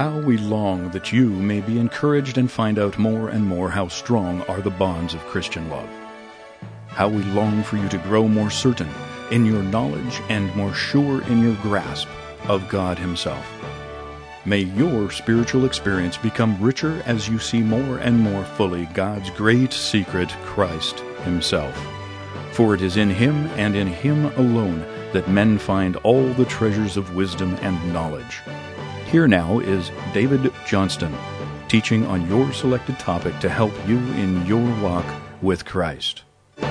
How we long that you may be encouraged and find out more and more how strong are the bonds of Christian love. How we long for you to grow more certain in your knowledge and more sure in your grasp of God Himself. May your spiritual experience become richer as you see more and more fully God's great secret, Christ Himself. For it is in Him and in Him alone that men find all the treasures of wisdom and knowledge. Here now is David Johnston, teaching on your selected topic to help you in your walk with Christ.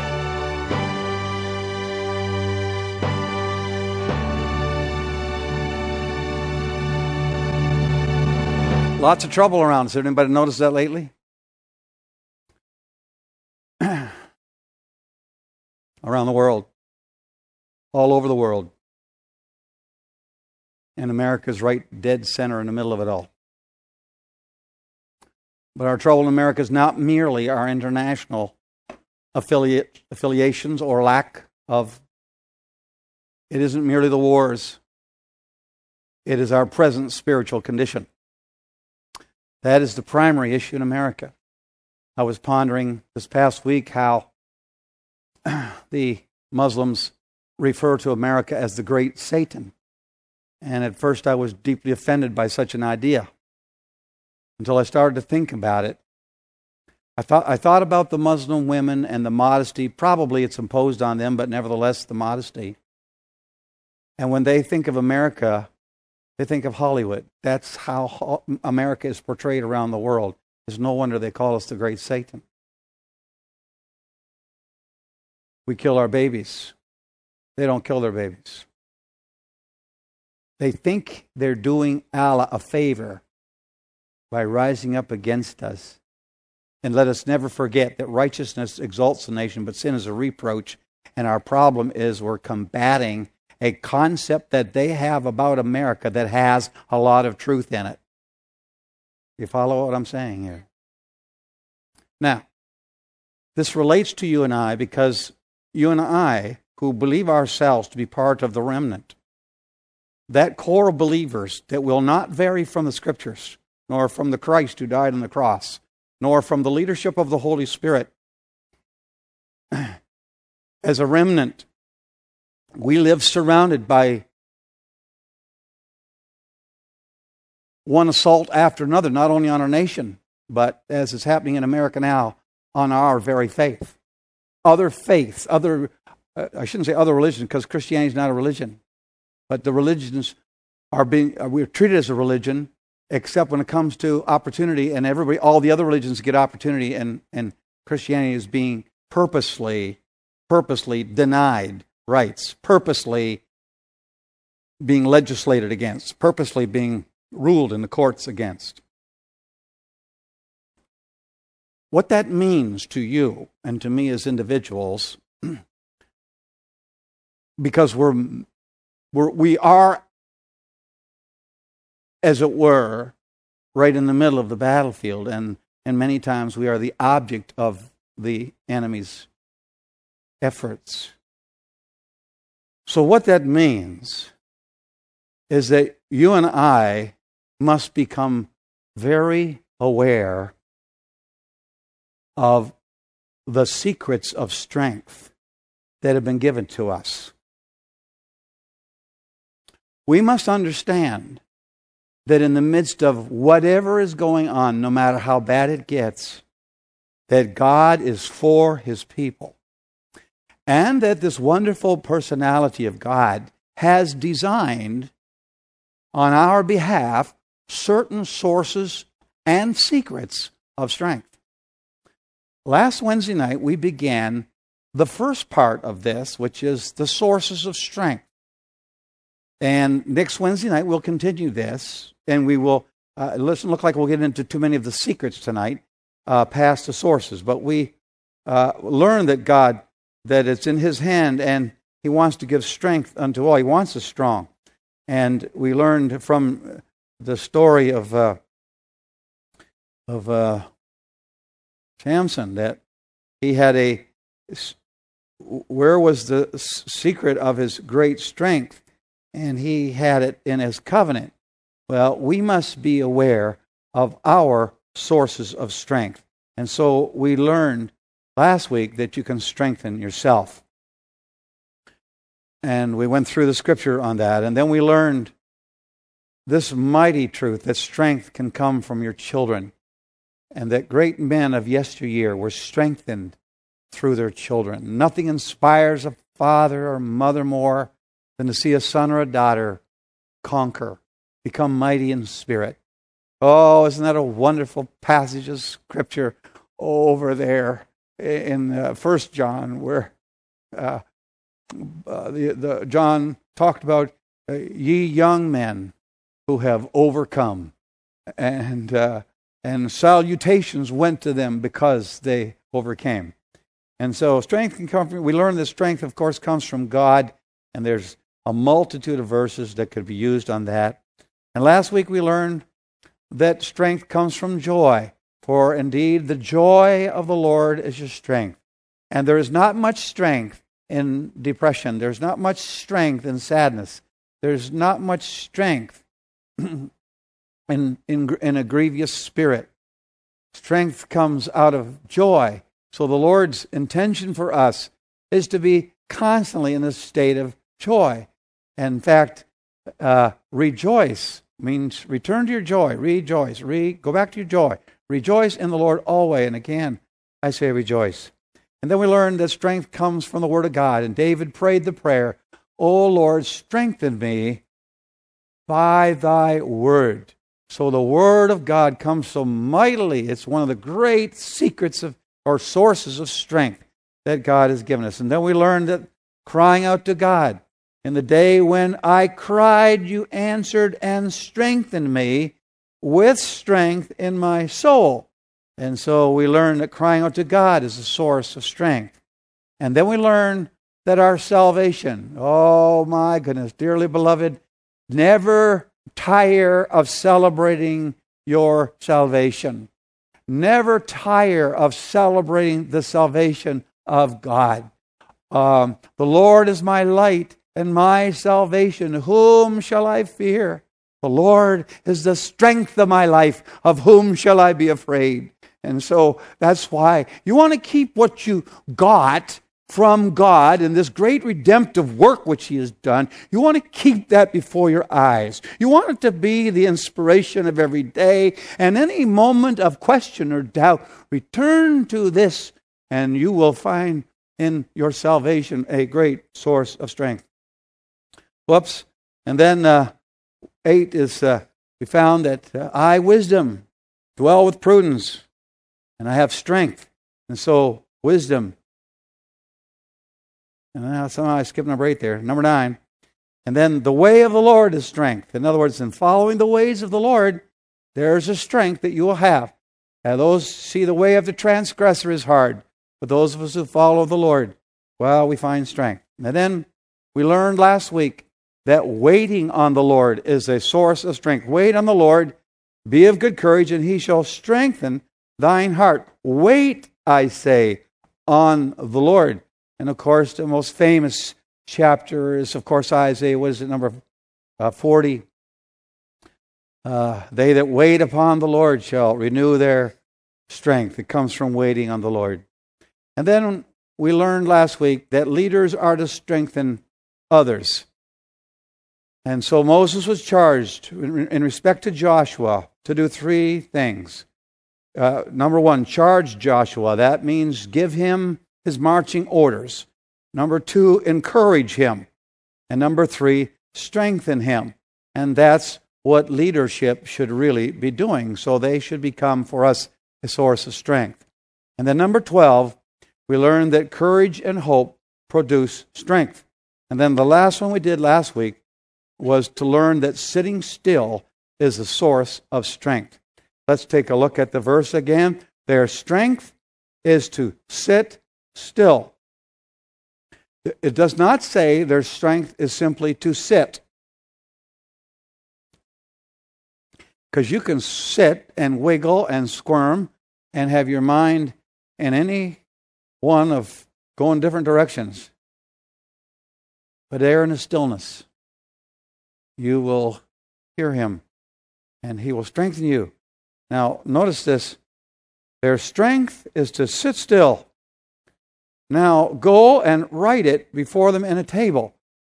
Lots of trouble around. Has anybody noticed that lately? Around the world. All over the world. And America's right dead center in the middle of it all. But our trouble in America is not merely our international affiliations or lack of. It isn't merely the wars. It is our present spiritual condition. That is the primary issue in America. I was pondering this past week how the Muslims refer to America as the Great Satan. And at first I was deeply offended by such an idea until I started to think about it. I thought about the Muslim women and the modesty. Probably it's imposed on them, but nevertheless the modesty. And when they think of America, they think of Hollywood. That's how America is portrayed around the world. It's no wonder they call us the Great Satan. We kill our babies. They don't kill their babies. They think they're doing Allah a favor by rising up against us. And let us never forget that righteousness exalts the nation, but sin is a reproach. And our problem is we're combating a concept that they have about America that has a lot of truth in it. You follow what I'm saying here? Now, this relates to you and I because you and I, who believe ourselves to be part of the remnant, that core of believers that will not vary from the Scriptures, nor from the Christ who died on the cross, nor from the leadership of the Holy Spirit, as a remnant, we live surrounded by one assault after another, not only on our nation, but as is happening in America now, on our very faith. Other faiths, I shouldn't say other religions, because Christianity is not a religion, but the religions we're treated as a religion, except when it comes to opportunity, and all the other religions get opportunity, and Christianity is being purposely denied rights, purposely being legislated against, purposely being ruled in the courts against. What that means to you and to me as individuals, because we are, as it were, right in the middle of the battlefield, and many times we are the object of the enemy's efforts. So what that means is that you and I must become very aware of the secrets of strength that have been given to us. We must understand that in the midst of whatever is going on, no matter how bad it gets, that God is for His people. And that this wonderful personality of God has designed on our behalf certain sources and secrets of strength. Last Wednesday night we began the first part of this, which is the sources of strength. And next Wednesday night we'll continue this, and we will, look like we'll get into too many of the secrets tonight, past the sources. But we learn that it's in His hand, and He wants to give strength unto all. He wants us strong. And we learned from the story of Samson that he had where was the secret of his great strength? And he had it in his covenant Well, we must be aware of our sources of strength. And so we learned last week that you can strengthen yourself. And we went through the scripture on that. And then we learned this mighty truth that strength can come from your children. And that great men of yesteryear were strengthened through their children. Nothing inspires a father or mother more than to see a son or a daughter conquer, become mighty in spirit. Oh, isn't that a wonderful passage of Scripture over there in 1 John, where John talked about ye young men who have overcome, and salutations went to them because they overcame. And so strength can come from, we learn that strength, of course, comes from God, and there's a multitude of verses that could be used on that. And last week we learned that strength comes from joy, for indeed the joy of the Lord is your strength. And there is not much strength in depression. There's not much strength in sadness. There's not much strength in a grievous spirit. Strength comes out of joy. So the Lord's intention for us is to be constantly in this state of joy. And in fact, rejoice means return to your joy. Rejoice. Go back to your joy. Rejoice in the Lord always. And again, I say rejoice. And then we learned that strength comes from the Word of God. And David prayed the prayer, O Lord, strengthen me by thy word. So the Word of God comes so mightily. It's one of the great secrets of, or sources of strength that God has given us. And then we learned that crying out to God. In the day when I cried, you answered and strengthened me with strength in my soul. And so we learn that crying out to God is a source of strength. And then we learn that our salvation, oh my goodness, dearly beloved, never tire of celebrating your salvation. Never tire of celebrating the salvation of God. The Lord is my light and my salvation. Whom shall I fear? The Lord is the strength of my life. Of whom shall I be afraid? And so that's why you want to keep what you got from God and this great redemptive work which He has done. You want to keep that before your eyes. You want it to be the inspiration of every day. And any moment of question or doubt, return to this and you will find in your salvation a great source of strength. Whoops. And then 8 is, we found that I, wisdom, dwell with prudence, and I have strength. And so, wisdom. And now somehow I skipped number 8 there. Number 9. And then the way of the Lord is strength. In other words, in following the ways of the Lord, there's a strength that you will have. And those see the way of the transgressor is hard. But those of us who follow the Lord, well, we find strength. And then we learned last week that waiting on the Lord is a source of strength. Wait on the Lord, be of good courage, and He shall strengthen thine heart. Wait, I say, on the Lord. And of course, the most famous chapter is, of course, Isaiah. What is it, number 40? They that wait upon the Lord shall renew their strength. It comes from waiting on the Lord. And then we learned last week that leaders are to strengthen others. And so Moses was charged in respect to Joshua to do 3 things. Number 1, charge Joshua. That means give him his marching orders. Number 2, encourage him. And number 3, strengthen him. And that's what leadership should really be doing. So they should become for us a source of strength. And then number 12, we learned that courage and hope produce strength. And then the last one we did last week was to learn that sitting still is a source of strength. Let's take a look at the verse again. Their strength is to sit still. It does not say their strength is simply to sit. Because you can sit and wiggle and squirm and have your mind in any one of going different directions. But there in a stillness, you will hear Him. and He will strengthen you. Now, notice this. Their strength is to sit still. Now, go and write it before them in a table.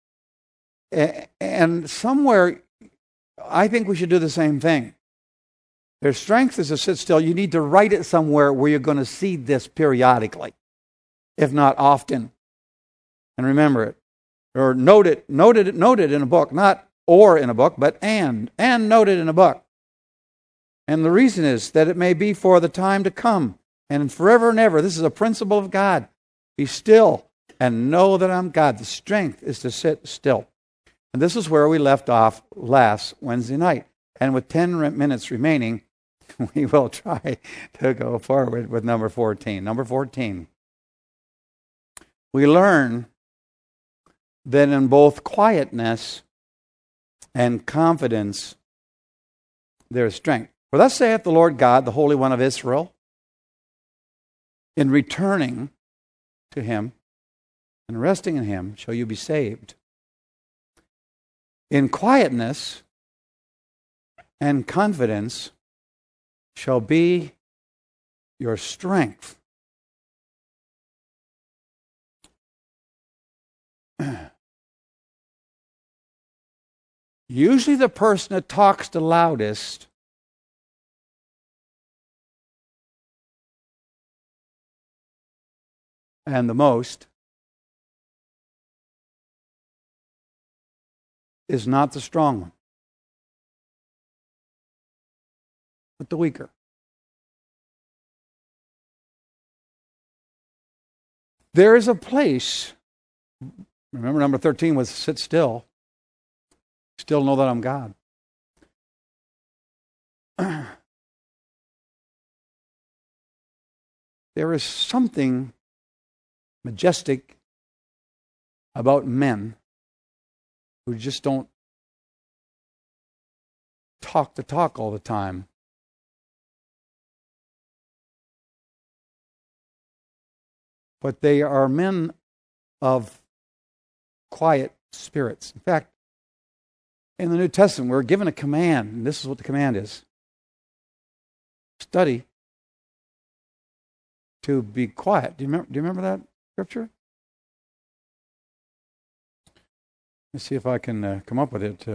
And somewhere, I think we should do the same thing. Their strength is to sit still. You need to write it somewhere where you're going to see this periodically, if not often. And remember it. Or note it in a book. Not or in a book, but and note it in a book. And the reason is that it may be for the time to come and forever and ever. This is a principle of God. Be still and know that I'm God. The strength is to sit still. And this is where we left off last Wednesday night. And with 10 minutes remaining, we will try to go forward with number 14. Number 14. We learn that in both quietness and confidence there is strength. For thus saith the Lord God, the Holy One of Israel, in returning to Him and resting in Him shall you be saved. In quietness and confidence shall be your strength. Usually the person that talks the loudest and the most is not the strong one, but the weaker. There is a place, remember number 13 was sit still, still know that I'm God. There is something majestic about men who just don't talk the talk all the time. But they are men of quiet spirits. In fact, in the New Testament, we're given a command, and this is what the command is. Study to be quiet. Do you remember that scripture? Let's see if I can come up with it.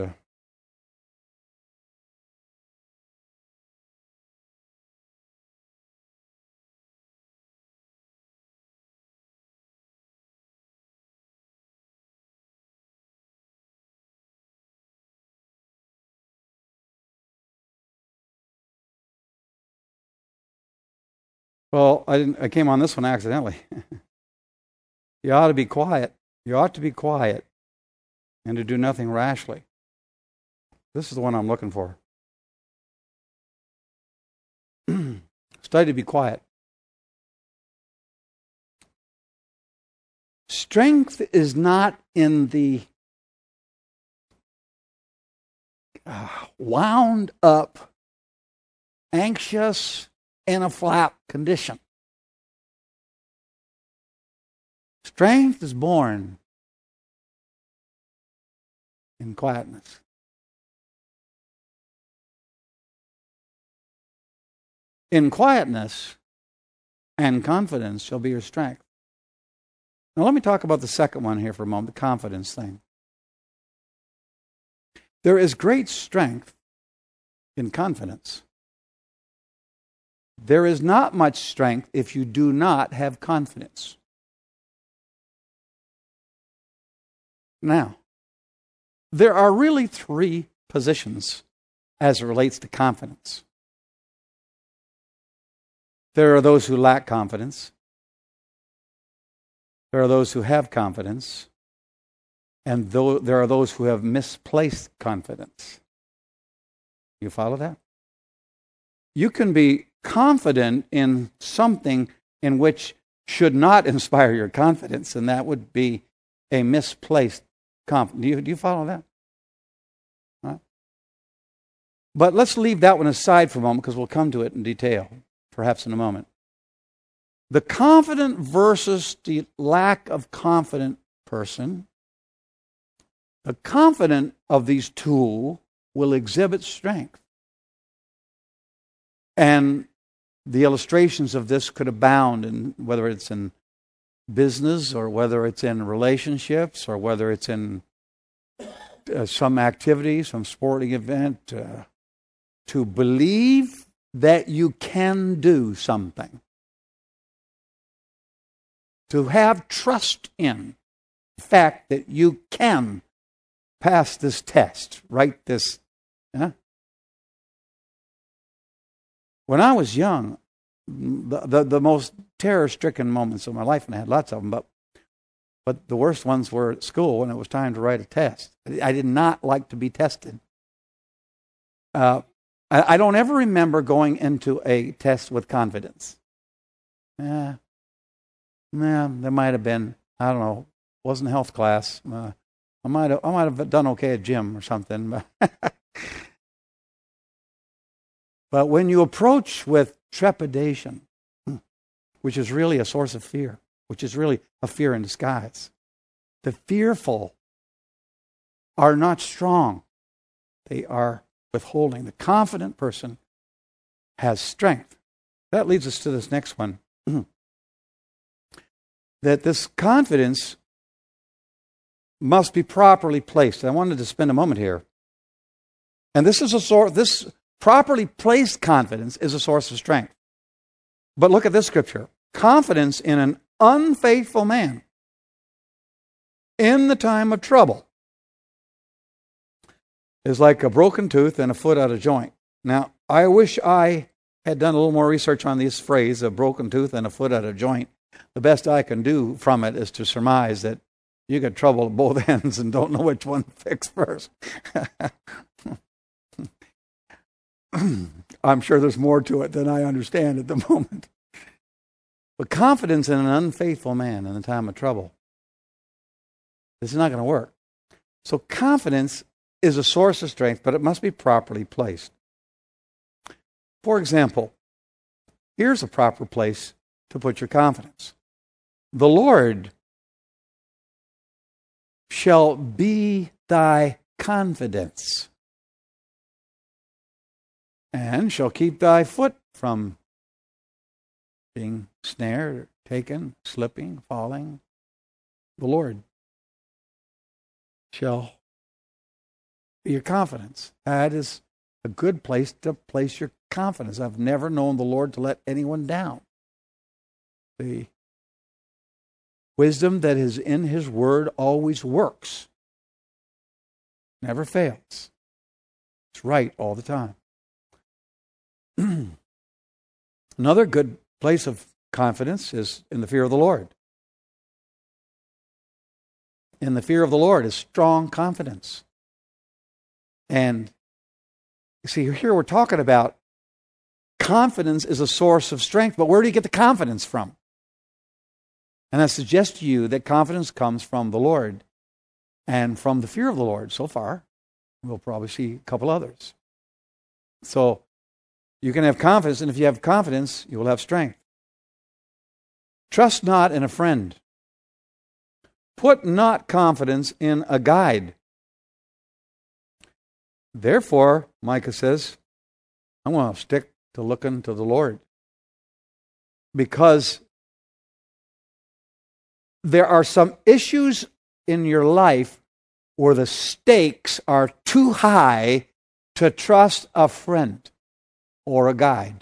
Well, I came on this one accidentally. You ought to be quiet. You ought to be quiet and to do nothing rashly. This is the one I'm looking for. Study to be quiet. Strength is not in the wound up, anxious, in a flap condition. Strength is born in quietness. In quietness and confidence shall be your strength. Now let me talk about the second one here for a moment, the confidence thing. There is great strength in confidence. There is not much strength if you do not have confidence. Now, there are really three positions as it relates to confidence. There are those who lack confidence. There are those who have confidence. And there are those who have misplaced confidence. You follow that? You can be confident in something in which should not inspire your confidence, and that would be a misplaced confidence. Do you follow that? Right? But let's leave that one aside for a moment because we'll come to it in detail, perhaps in a moment. The confident versus the lack of confident person. The confident of these two will exhibit strength. And the illustrations of this could abound, and whether it's in business or whether it's in relationships or whether it's in some activity, some sporting event, to believe that you can do something. To have trust in the fact that you can pass this test, write this. When I was young, the most terror-stricken moments of my life, and I had lots of them, but the worst ones were at school when it was time to write a test. I did not like to be tested. I don't ever remember going into a test with confidence. There might have been, I don't know, wasn't health class. I might have done okay at gym or something. But when you approach with trepidation, which is really a source of fear, which is really a fear in disguise, the fearful are not strong. They are withholding. The confident person has strength. That leads us to this next one. That this confidence must be properly placed. I wanted to spend a moment here. And this properly placed confidence is a source of strength. But look at this scripture. Confidence in an unfaithful man in the time of trouble is like a broken tooth and a foot out of joint. Now, I wish I had done a little more research on this phrase, a broken tooth and a foot out of joint. The best I can do from it is to surmise that you get trouble at both ends and don't know which one to fix first. I'm sure there's more to it than I understand at the moment. But confidence in an unfaithful man in the time of trouble, this is not going to work. So confidence is a source of strength, but it must be properly placed. For example, here's a proper place to put your confidence. The Lord shall be thy confidence, and shall keep thy foot from being snared, taken, slipping, falling. The Lord shall be your confidence. That is a good place to place your confidence. I've never known the Lord to let anyone down. The wisdom that is in His Word always works. Never fails. It's right all the time. Another good place of confidence is in the fear of the Lord. In the fear of the Lord is strong confidence. And you see, here we're talking about confidence is a source of strength, but where do you get the confidence from? And I suggest to you that confidence comes from the Lord and from the fear of the Lord. So far, we'll probably see a couple others. So you can have confidence, and if you have confidence, you will have strength. Trust not in a friend. Put not confidence in a guide. Therefore, Micah says, I want to stick to looking to the Lord. Because there are some issues in your life where the stakes are too high to trust a friend or a guide.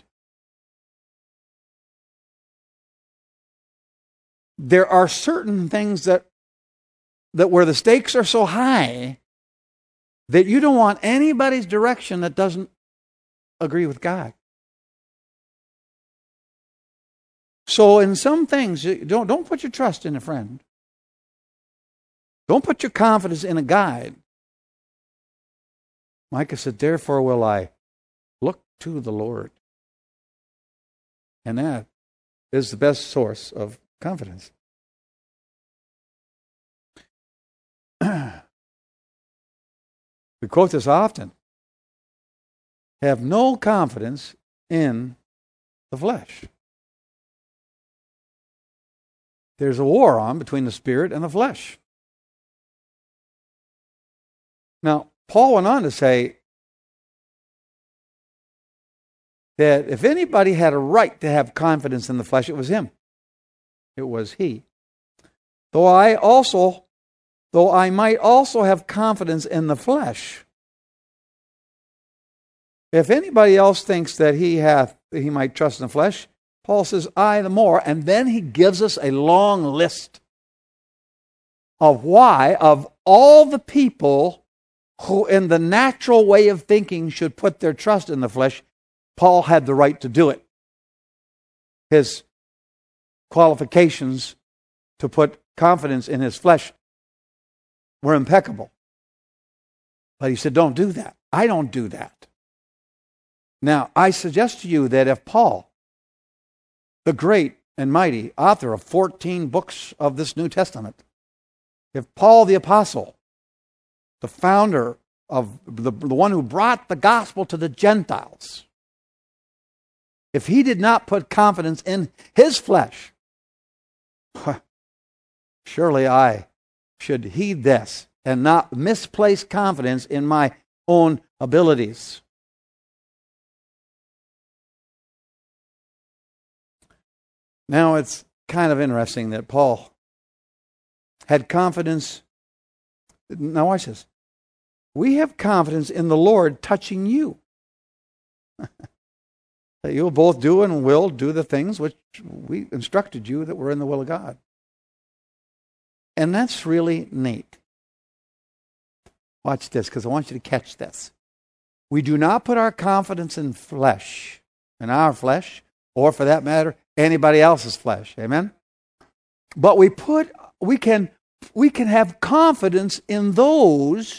There are certain things that where the stakes are so high that you don't want anybody's direction that doesn't agree with God. So in some things, don't put your trust in a friend. Don't put your confidence in a guide. Micah said, therefore will I look to the Lord. And that is the best source of confidence. We quote this often. Have no confidence in the flesh. There's a war on between the spirit and the flesh. Now, Paul went on to say, that if anybody had a right to have confidence in the flesh, it was him. It was he. Though I might also have confidence in the flesh. If anybody else thinks that he might trust in the flesh, Paul says, I the more. And then he gives us a long list of why, of all the people who in the natural way of thinking should put their trust in the flesh, Paul had the right to do it. His qualifications to put confidence in his flesh were impeccable. But he said, don't do that. I don't do that. Now, I suggest to you that if Paul, the great and mighty author of 14 books of this New Testament, if Paul the apostle, the founder of the one who brought the gospel to the Gentiles, if he did not put confidence in his flesh, surely I should heed this and not misplace confidence in my own abilities. Now it's kind of interesting that Paul had confidence. Now watch this. We have confidence in the Lord touching you. That you'll both do and will do the things which we instructed you that were in the will of God. And that's really neat. Watch this, because I want you to catch this. We do not put our confidence in flesh, in our flesh, or for that matter, anybody else's flesh. Amen? But we can have confidence in those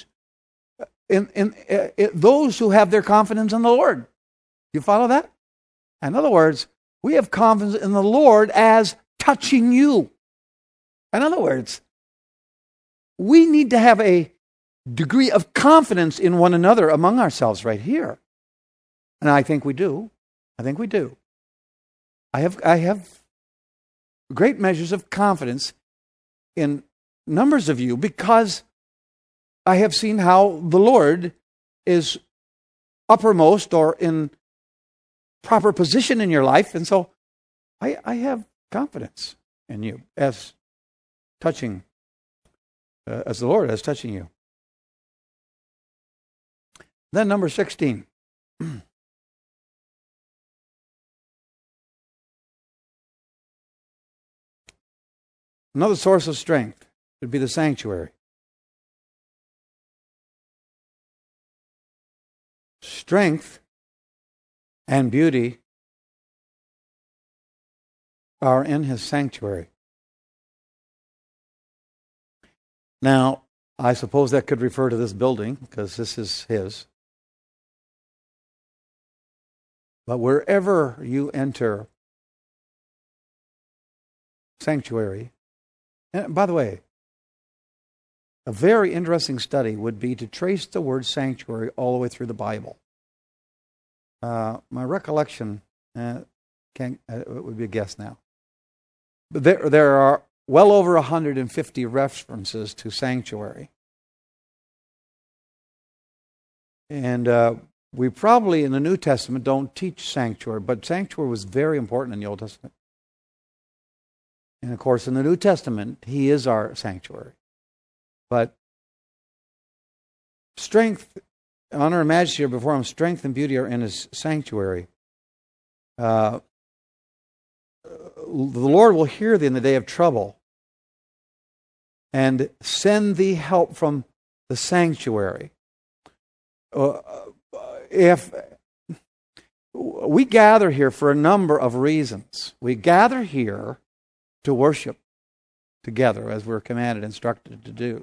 those who have their confidence in the Lord. You follow that? In other words, we have confidence in the Lord as touching you. In other words, we need to have a degree of confidence in one another among ourselves right here. And I think we do. I think we do. I have great measures of confidence in numbers of you because I have seen how the Lord is uppermost or in proper position in your life, and so I have confidence in you as touching, as the Lord is touching you. Then number 16. Another source of strength would be the sanctuary. Strength and beauty are in his sanctuary. Now, I suppose that could refer to this building because this is his. But wherever you enter sanctuary, and by the way, a very interesting study would be to trace the word sanctuary all the way through the Bible. My recollection it would be a guess now. But there are well over 150 references to sanctuary. And we probably in the New Testament don't teach sanctuary, but sanctuary was very important in the Old Testament. And of course, in the New Testament, he is our sanctuary. But strength, honor and majesty are before him, strength and beauty are in his sanctuary. The Lord will hear thee in the day of trouble and send thee help from the sanctuary. If we gather here for a number of reasons. We gather here to worship together as we're commanded, instructed to do.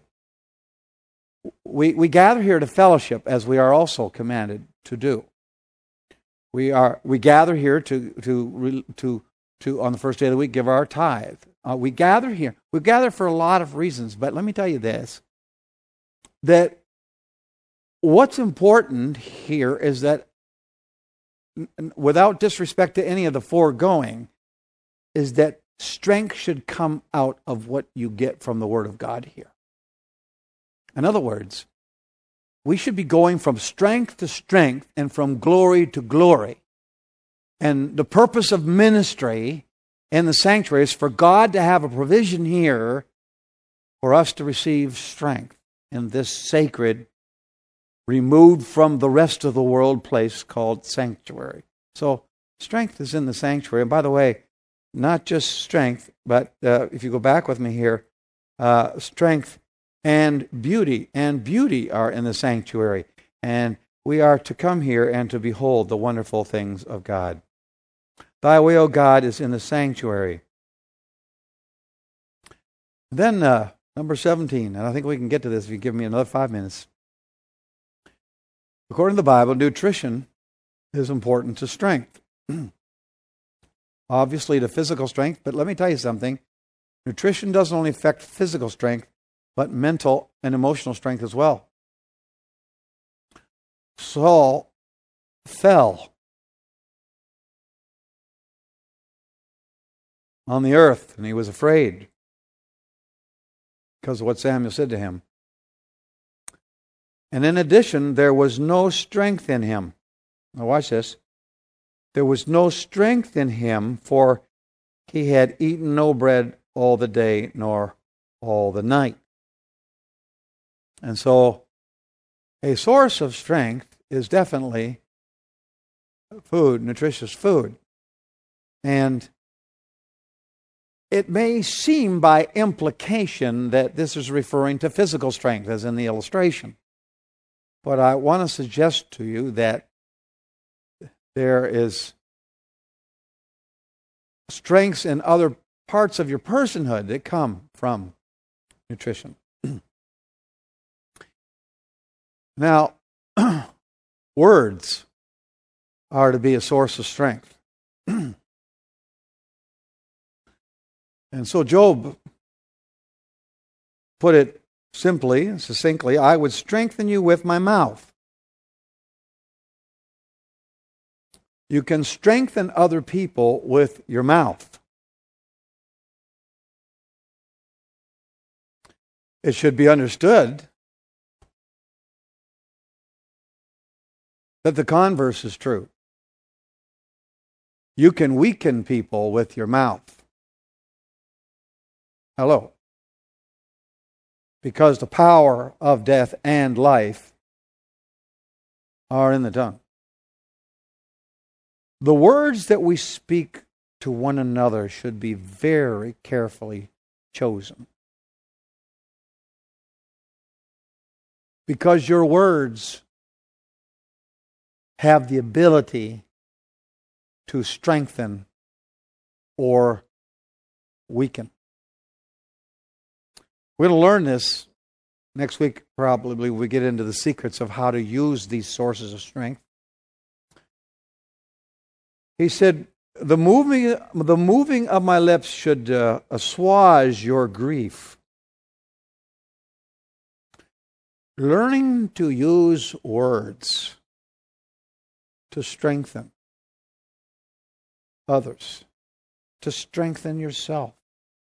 We gather here to fellowship as we are also commanded to do. We gather here to on the first day of the week give our tithe. We gather here. We gather for a lot of reasons, but let me tell you this: that what's important here is that, without disrespect to any of the foregoing, is that strength should come out of what you get from the Word of God here. In other words, we should be going from strength to strength and from glory to glory. And the purpose of ministry in the sanctuary is for God to have a provision here for us to receive strength in this sacred, removed from the rest of the world place called sanctuary. So strength is in the sanctuary. And by the way, not just strength, but if you go back with me here, strength and beauty are in the sanctuary. And we are to come here and to behold the wonderful things of God. Thy way, O God, is in the sanctuary. Then number 17, and I think we can get to this if you give me another 5 minutes. According to the Bible, nutrition is important to strength. Obviously to physical strength, but let me tell you something. Nutrition doesn't only affect physical strength, but mental and emotional strength as well. Saul fell on the earth, and he was afraid because of what Samuel said to him. And in addition, there was no strength in him. Now watch this. There was no strength in him, for he had eaten no bread all the day, nor all the night. And so, a source of strength is definitely food, nutritious food. And it may seem by implication that this is referring to physical strength, as in the illustration. But I want to suggest to you that there is strengths in other parts of your personhood that come from nutrition. Now, words are to be a source of strength. And so Job put it simply and succinctly, I would strengthen you with my mouth. You can strengthen other people with your mouth. It should be understood that the converse is true. You can weaken people with your mouth. Hello. Because the power of death and life are in the tongue. The words that we speak to one another should be very carefully chosen. Because your words have the ability to strengthen or weaken. We're going to learn this next week, probably. We get into the secrets of how to use these sources of strength. He said, the moving of my lips should assuage your grief. Learning to use words to strengthen others, to strengthen yourself.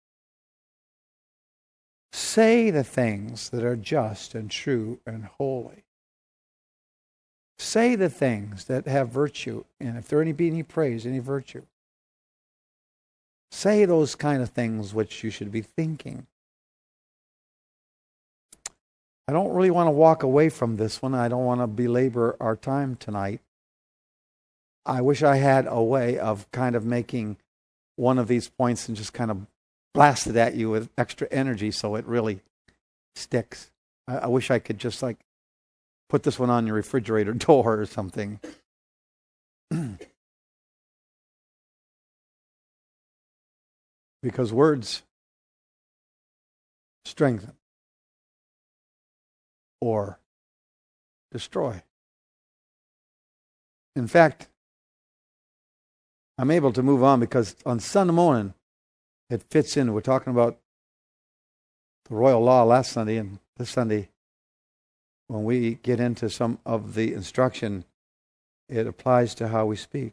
Say the things that are just and true and holy. Say the things that have virtue, and if there be any praise, any virtue. Say those kind of things which you should be thinking. I don't really want to walk away from this one. I don't want to belabor our time tonight. I wish I had a way of kind of making one of these points and just kind of blast it at you with extra energy so it really sticks. I wish I could just like put this one on your refrigerator door or something. Because words strengthen or destroy. In fact, I'm able to move on because on Sunday morning, it fits in. We're talking about the royal law last Sunday, and this Sunday, when we get into some of the instruction, it applies to how we speak.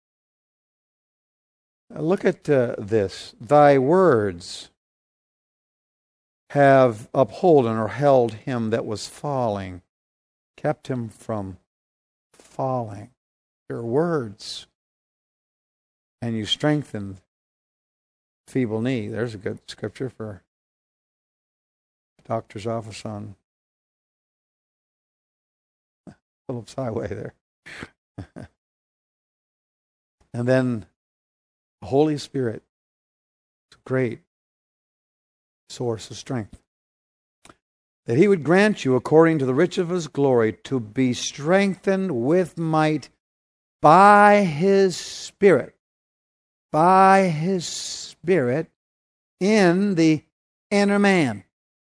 Look at this. Thy words have upholden or held him that was falling, kept him from falling. Your words and you strengthen feeble knee. There's a good scripture for doctor's office on Phillips Highway there. And then the Holy Spirit is a great source of strength. That He would grant you, according to the riches of His glory, to be strengthened with might by His Spirit. By His Spirit in the inner man.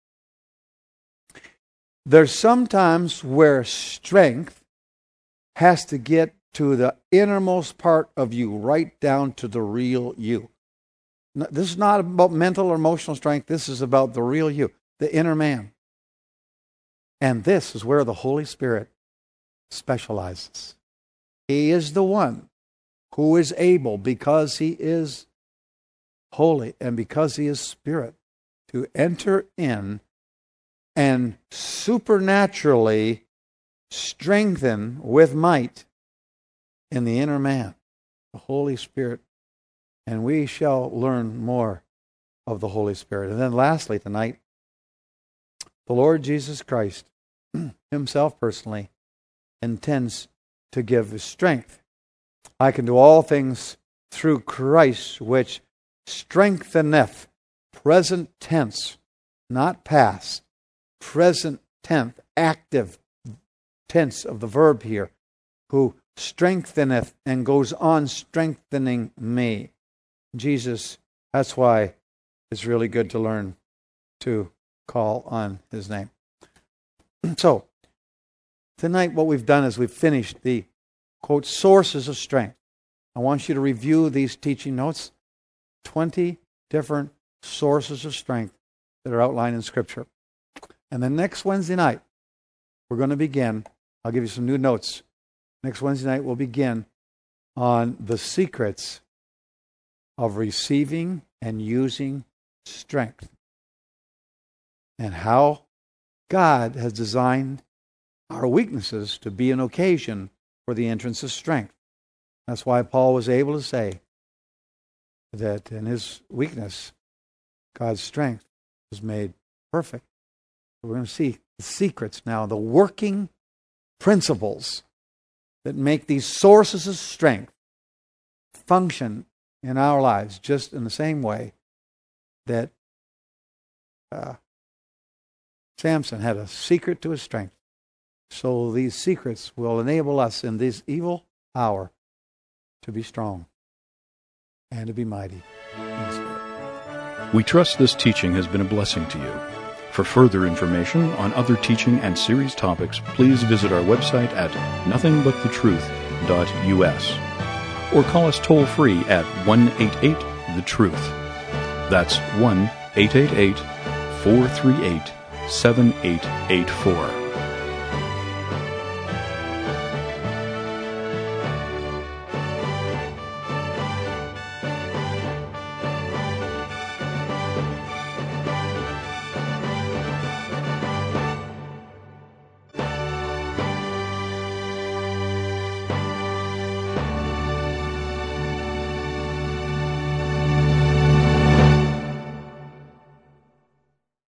There's sometimes where strength has to get to the innermost part of you, right down to the real you. This is not about mental or emotional strength. This is about the real you, the inner man. And this is where the Holy Spirit specializes. He is the one who is able, because He is holy and because He is Spirit, to enter in and supernaturally strengthen with might in the inner man, the Holy Spirit. And we shall learn more of the Holy Spirit. And then lastly tonight, the Lord Jesus Christ Himself personally intends to give His strength. I can do all things through Christ, which strengtheneth, present tense, not past, present tense, active tense of the verb here, who strengtheneth and goes on strengthening me. Jesus, that's why it's really good to learn to call on His name. So, tonight what we've done is we've finished the, quote, sources of strength. I want you to review these teaching notes. 20 different sources of strength that are outlined in Scripture. And then next Wednesday night, we're going to begin. I'll give you some new notes. Next Wednesday night, we'll begin on the secrets of receiving and using strength, and how God has designed our weaknesses to be an occasion for the entrance of strength. That's why Paul was able to say that in his weakness, God's strength was made perfect. We're going to see the secrets now, the working principles that make these sources of strength function in our lives, just in the same way that Samson had a secret to his strength. So these secrets will enable us in this evil hour to be strong and to be mighty in spirit. We trust this teaching has been a blessing to you. For further information on other teaching and series topics, please visit our website at nothingbuttetruth.us or call us toll-free at 1-888-THE-TRUTH. That's 1-888-438-7884.